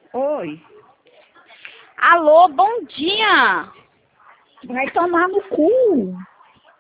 Oi. Alô, bom dia. Vai tomar no cu.